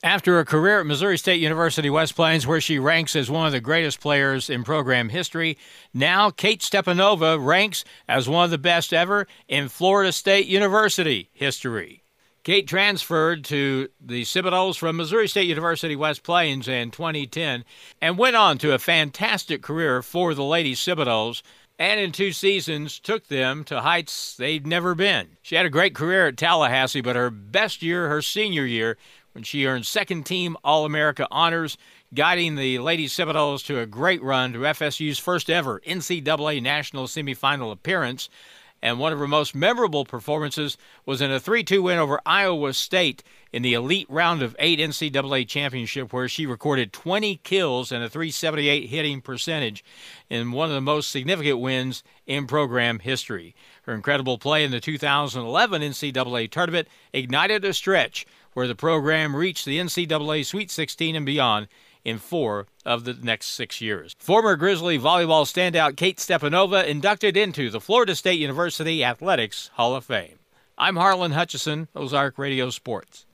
After a career at Missouri State University West Plains, where she ranks as one of the greatest players in program history, now Kate Stepanova ranks as one of the best ever in Florida State University history. Kate transferred to the Seminoles from Missouri State University West Plains in 2010 and went on to a fantastic career for the Lady Seminoles, and in 2 seasons took them to heights they'd never been. She had a great career at Tallahassee, but her best year, her senior year, when she earned second-team All-America honors, guiding the Lady Seminoles to a great run to FSU's first-ever NCAA National Semifinal appearance. And one of her most memorable performances was in a 3-2 win over Iowa State in the Elite Round of 8 NCAA Championship, where she recorded 20 kills and a .378 hitting percentage in one of the most significant wins in program history. Her incredible play in the 2011 NCAA tournament ignited a stretch where the program reached the NCAA Sweet 16 and beyond in 4 of the next 6 years. Former Grizzly volleyball standout Kate Stepanova inducted into the Florida State University Athletics Hall of Fame. I'm Harlan Hutchison, Ozark Radio Sports.